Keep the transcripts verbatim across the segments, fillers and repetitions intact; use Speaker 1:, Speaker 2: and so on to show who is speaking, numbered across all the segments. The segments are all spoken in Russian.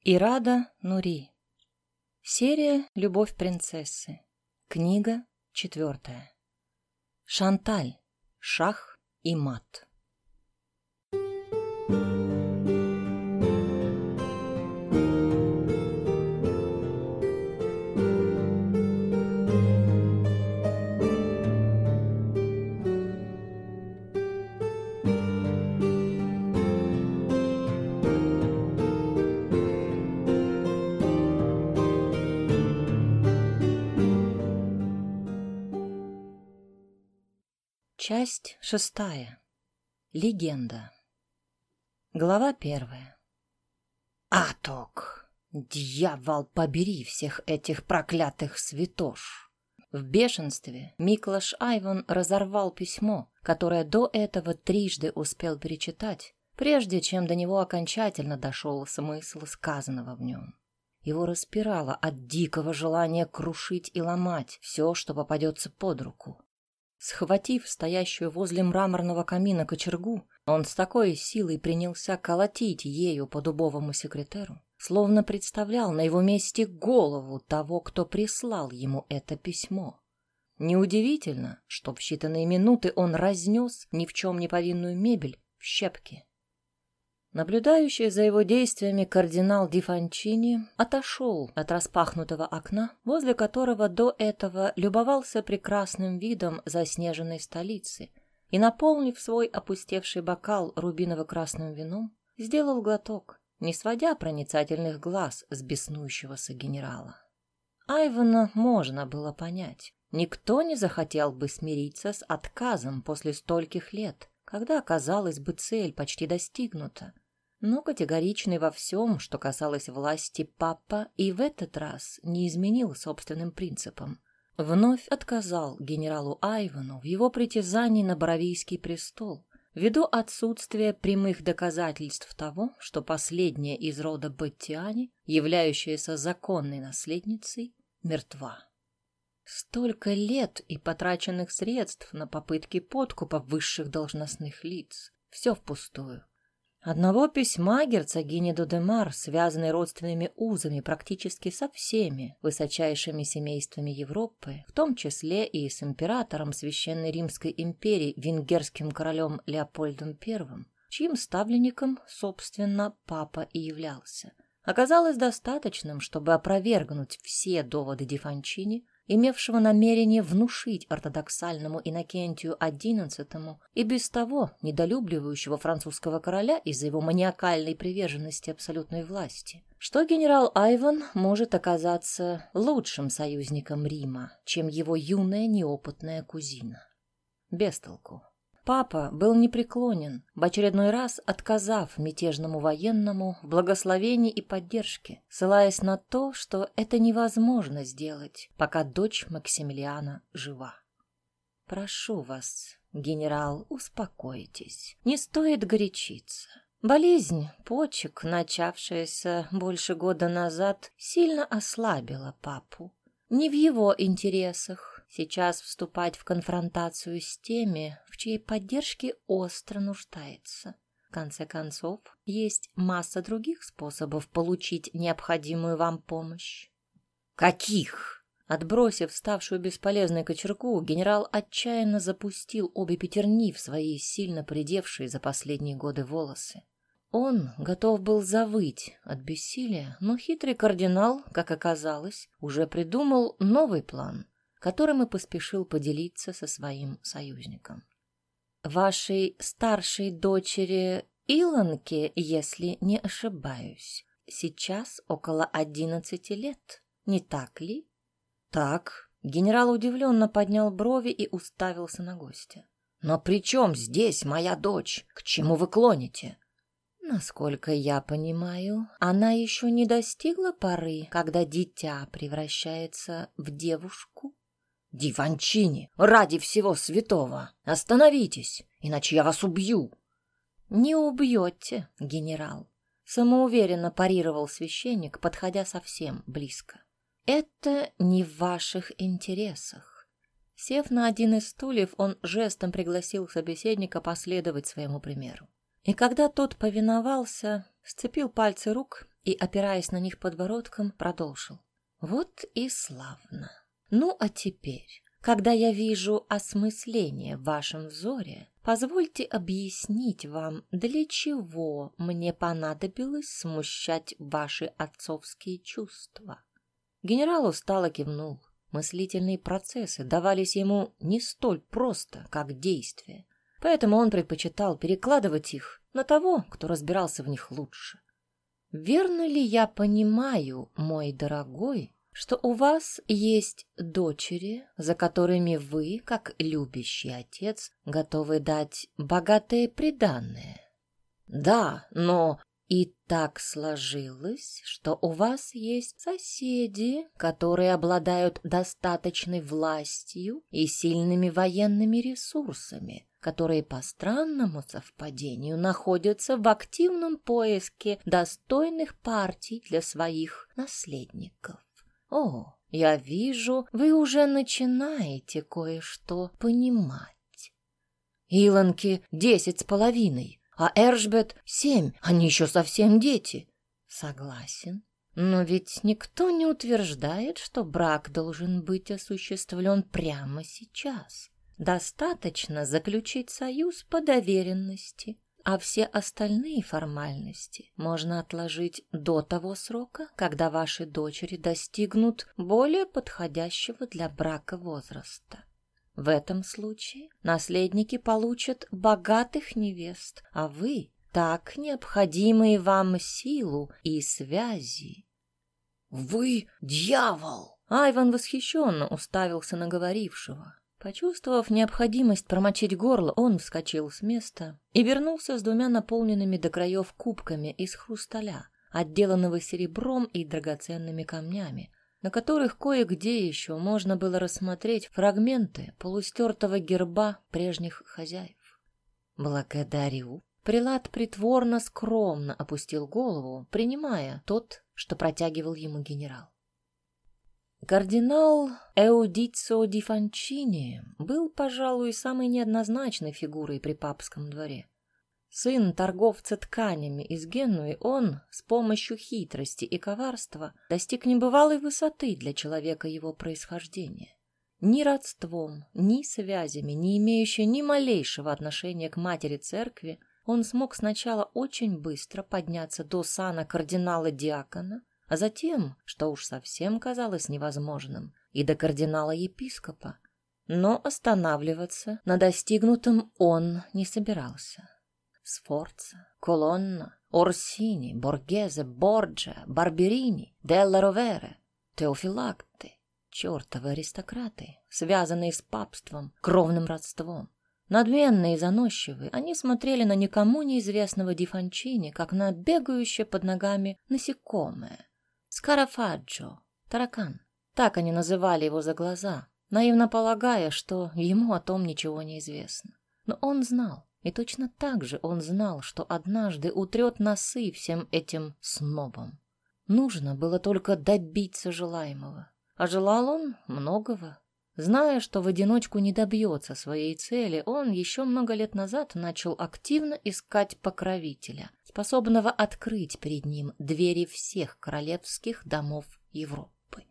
Speaker 1: Ирада Нури. Серия «Любовь принцессы». Книга четвертая. Шанталь. Шах и мат. Часть шестая. Легенда. Глава первая. Аток! Дьявол, побери всех этих проклятых святош! В бешенстве Миклаш Айвон разорвал письмо, которое до этого трижды успел перечитать, прежде чем до него окончательно дошел смысл сказанного в нем. Его распирало от дикого желания крушить и ломать все, что попадется под руку. Схватив стоящую возле мраморного камина кочергу, он с такой силой принялся колотить ею по дубовому секретеру, словно представлял на его месте голову того, кто прислал ему это письмо. Неудивительно, что в считанные минуты он разнес ни в чем не повинную мебель в щепки. Наблюдающий за его действиями кардинал Ди Фончини отошел от распахнутого окна, возле которого до этого любовался прекрасным видом заснеженной столицы, и, наполнив свой опустевший бокал рубиново-красным вином, сделал глоток, не сводя проницательных глаз с беснующегося генерала. Айвана можно было понять. Никто не захотел бы смириться с отказом после стольких лет, когда, казалось бы, цель почти достигнута. Но категоричный во всем, что касалось власти, папа и в этот раз не изменил собственным принципам. Вновь отказал генералу Айвану в его притязании на Боровийский престол, ввиду отсутствия прямых доказательств того, что последняя из рода Баттиани, являющаяся законной наследницей, мертва. Столько лет и потраченных средств на попытки подкупа высших должностных лиц. Все впустую. Одного письма герцогини Додемар, связанной родственными узами практически со всеми высочайшими семействами Европы, в том числе и с императором Священной Римской империи, венгерским королем Леопольдом Первым, чьим ставленником, собственно, папа и являлся, оказалось достаточным, чтобы опровергнуть все доводы Ди Фончини, имевшего намерение внушить ортодоксальному Иннокентию одиннадцатому и без того недолюбливающего французского короля из-за его маниакальной приверженности абсолютной власти, что генерал Айван может оказаться лучшим союзником Рима, чем его юная неопытная кузина. Без толку. Папа был непреклонен, в очередной раз отказав мятежному военному в благословении и поддержке, ссылаясь на то, что это невозможно сделать, пока дочь Максимилиана жива. «Прошу вас, генерал, успокойтесь, не стоит горячиться. Болезнь почек, начавшаяся больше года назад, сильно ослабила папу. Не в его интересах сейчас вступать в конфронтацию с теми, в чьей поддержке остро нуждается. В конце концов, есть масса других способов получить необходимую вам помощь». «Каких?» Отбросив ставшую бесполезной кочергу, генерал отчаянно запустил обе пятерни в свои сильно поредевшие за последние годы волосы. Он готов был завыть от бессилия, но хитрый кардинал, как оказалось, уже придумал новый план, которым и поспешил поделиться со своим союзником. «Вашей старшей дочери Илонке, если не ошибаюсь, сейчас около одиннадцати лет, не так ли?» «Так». Генерал удивленно поднял брови и уставился на гостя. «Но при чем здесь моя дочь? К чему вы клоните?» «Насколько я понимаю, она еще не достигла поры, когда дитя превращается в девушку?» «Ди Фончини, ради всего святого, остановитесь, иначе я вас убью!» «Не убьете, генерал», — самоуверенно парировал священник, подходя совсем близко. «Это не в ваших интересах». Сев на один из стульев, он жестом пригласил собеседника последовать своему примеру. И когда тот повиновался, сцепил пальцы рук и, опираясь на них подбородком, продолжил. Вот и славно. Ну, а теперь, когда я вижу осмысление в вашем взоре, позвольте объяснить вам, для чего мне понадобилось смущать ваши отцовские чувства. Генерал устало кивнул. Мыслительные процессы давались ему не столь просто, как действия, поэтому он предпочитал перекладывать их на того, кто разбирался в них лучше. «Верно ли я понимаю, мой дорогой, что у вас есть дочери, за которыми вы, как любящий отец, готовы дать богатые приданое?» «Да, но...» И так сложилось, что у вас есть соседи, которые обладают достаточной властью и сильными военными ресурсами, которые по странному совпадению находятся в активном поиске достойных партий для своих наследников. О, я вижу, вы уже начинаете кое-что понимать. Илонки десять с половиной. А Эржбет — семь, они еще совсем дети. Согласен. Но ведь никто не утверждает, что брак должен быть осуществлен прямо сейчас. Достаточно заключить союз по доверенности, а все остальные формальности можно отложить до того срока, когда ваши дочери достигнут более подходящего для брака возраста. В этом случае наследники получат богатых невест, а вы — так необходимые вам силу и связи. «Вы дьявол!» Айван восхищенно уставился на говорившего. Почувствовав необходимость промочить горло, он вскочил с места и вернулся с двумя наполненными до краев кубками из хрусталя, отделанного серебром и драгоценными камнями, на которых кое-где еще можно было рассмотреть фрагменты полустертого герба прежних хозяев. «Благодарю». Прилат притворно скромно опустил голову, принимая тот, что протягивал ему генерал. Кардинал Эудицо ди Фончини был, пожалуй, самой неоднозначной фигурой при папском дворе. Сын торговца тканями из Генуи, он с помощью хитрости и коварства достиг небывалой высоты для человека его происхождения. Ни родством, ни связями, не имеющий ни малейшего отношения к матери церкви, он смог сначала очень быстро подняться до сана кардинала-диакона, а затем, что уж совсем казалось невозможным, и до кардинала-епископа. Но останавливаться на достигнутом он не собирался. Сфорца, Колонна, Орсини, Боргезе, Борджа, Барберини, Делла Ровере, Теофилакты, чертовы аристократы, связанные с папством, кровным родством. Надменные и заносчивые, они смотрели на никому неизвестного Ди Фончини, как на бегающее под ногами насекомое. Скарафаджо, таракан. Так они называли его за глаза, наивно полагая, что ему о том ничего не известно. Но он знал, и точно так же он знал, что однажды утрет носы всем этим снобам. Нужно было только добиться желаемого. А желал он многого. Зная, что в одиночку не добьется своей цели, он еще много лет назад начал активно искать покровителя, способного открыть перед ним двери всех королевских домов Европы.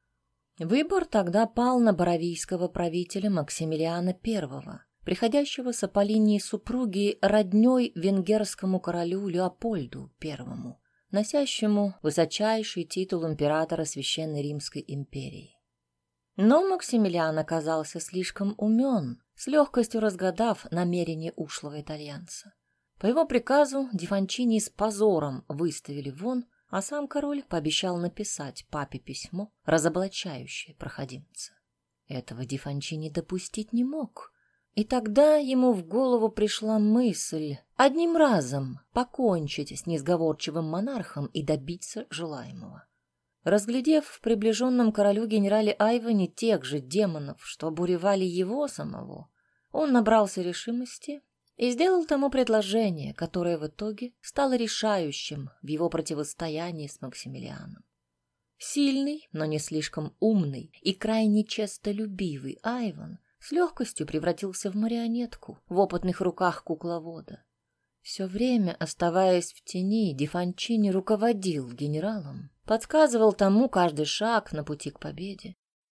Speaker 1: Выбор тогда пал на боровийского правителя Максимилиана Первого, приходящегося по линии супруги роднёй венгерскому королю Леопольду Первому, носящему высочайший титул императора Священной Римской империи. Но Максимилиан оказался слишком умен, с легкостью разгадав намерения ушлого итальянца. По его приказу Ди Фончини с позором выставили вон, а сам король пообещал написать папе письмо, разоблачающее проходимца. Этого Ди Фончини допустить не мог. И тогда ему в голову пришла мысль одним разом покончить с несговорчивым монархом и добиться желаемого. Разглядев в приближенном королю генерале Айване тех же демонов, что обуревали его самого, он набрался решимости и сделал тому предложение, которое в итоге стало решающим в его противостоянии с Максимилианом. Сильный, но не слишком умный и крайне честолюбивый Айван с легкостью превратился в марионетку в опытных руках кукловода. Все время, оставаясь в тени, Ди Фончини руководил генералом, подсказывал тому каждый шаг на пути к победе.